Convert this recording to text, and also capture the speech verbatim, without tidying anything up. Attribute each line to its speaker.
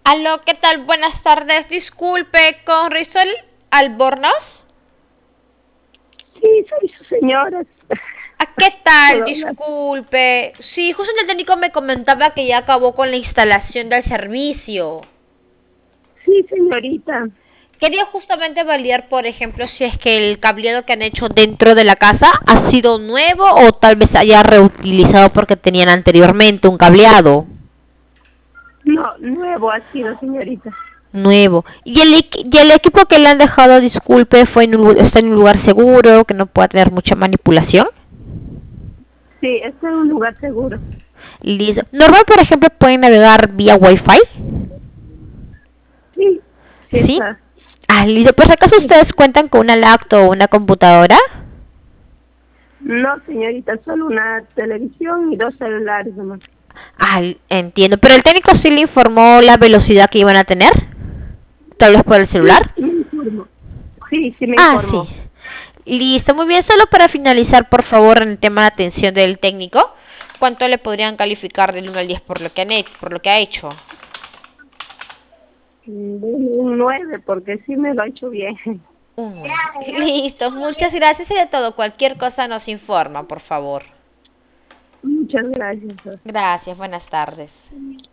Speaker 1: Aló, ¿qué tal? Buenas tardes. Disculpe, ¿con Rizol Albornoz?
Speaker 2: Sí, soy su señora.
Speaker 1: ¿A qué tal?
Speaker 2: ¿Puedo hablar?
Speaker 1: Disculpe. Sí, justo el técnico me comentaba que ya acabó con la instalación del servicio.
Speaker 2: Sí, señorita.
Speaker 1: Quería justamente validar, por ejemplo, si es que el cableado que han hecho dentro de la casa ha sido nuevo o tal vez haya reutilizado porque tenían anteriormente un cableado
Speaker 2: No, nuevo ha sido, señorita.
Speaker 1: nuevo. ¿Y el, equi- y el equipo que le han dejado, disculpe, fue en un lu- está en un lugar seguro, que no pueda tener mucha manipulación?
Speaker 2: Sí, está en un lugar seguro.
Speaker 1: Listo. Normal, por ejemplo, pueden navegar vía Wi-Fi.
Speaker 2: Sí, sí
Speaker 1: ¿Sí?
Speaker 2: está.
Speaker 1: Ah, listo. ¿Por si acaso
Speaker 2: Sí.
Speaker 1: ustedes cuentan con una laptop o una computadora?
Speaker 2: No, señorita, solo una televisión y dos celulares nomás.
Speaker 1: Ah, entiendo. Pero el técnico sí le informó la velocidad que iban a tener. Tal vez por el
Speaker 2: Sí,
Speaker 1: celular.
Speaker 2: sí me informo. Sí, sí me
Speaker 1: Ah, sí.
Speaker 2: informó.
Speaker 1: Listo, muy bien. Solo para finalizar, por favor, en el tema de atención del técnico, ¿cuánto le podrían calificar del uno al diez por lo que han hecho, por lo que ha hecho?
Speaker 2: Mm, Un nueve, porque sí me lo ha hecho bien.
Speaker 1: Un nueve. Listo, muchas gracias y de todo. Cualquier cosa nos informa, por favor.
Speaker 2: Muchas gracias.
Speaker 1: Gracias, buenas tardes.